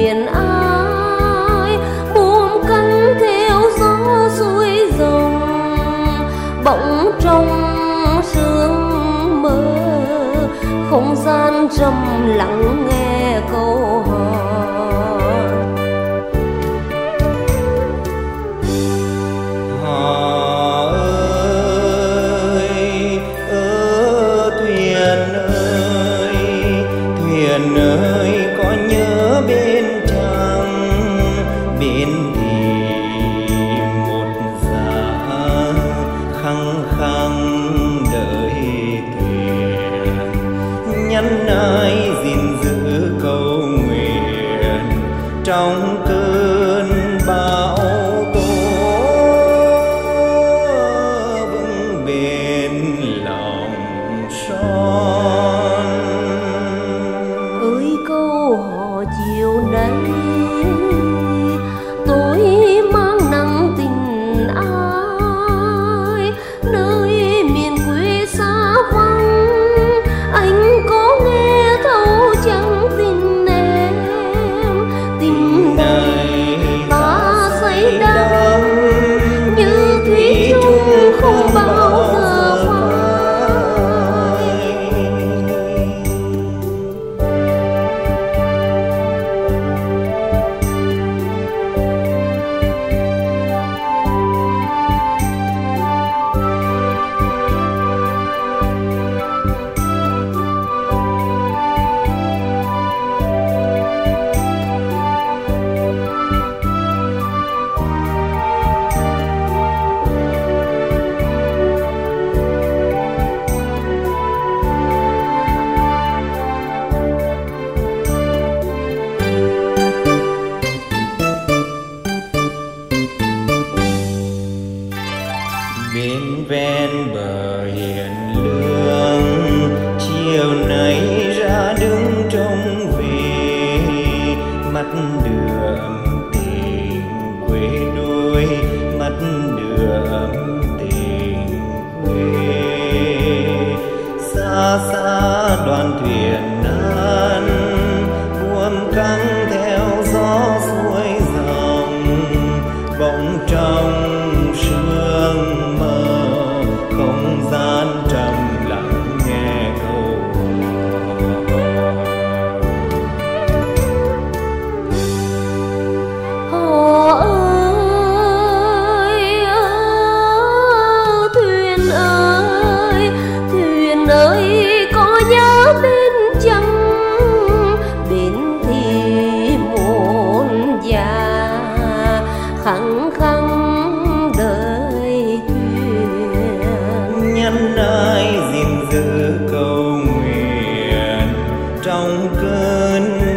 thuyền ai buông cánh theo gió xuôi dòng, bỗng trong sương mơ không gian trầm lặng nghe câu hò. Hò ơi thuyền ơi có nhớ bên trăng bên thì một giá khăng khăng đợi thuyền, nhắn ai gìn giữ câu nguyện trong cơn bão tố, vững bền lòng son. Ơi câu hò chiều nay tôi mang nặng tình ai, nơi miền quê xa vắng anh có nghe thấu chẳng tình em. Tình này ta say đắm như thủy chung không bao giờ phai. Bên ven bờ hiền lương chiều nay ra đứng trông về, mắt đượm tình quê đôi mắt đượm tình quê. Xa xa đoàn thuyền nan buồm căng theo gió xuôi dòng, bỗng trong sương mơ không gian trầm lặng nghe câu Hò ơi thuyền ơi có nhớ bên chăng bên thì một già khăng khăng đợi thuyền, nhắn ai gìn giữ câu nguyện trong cơn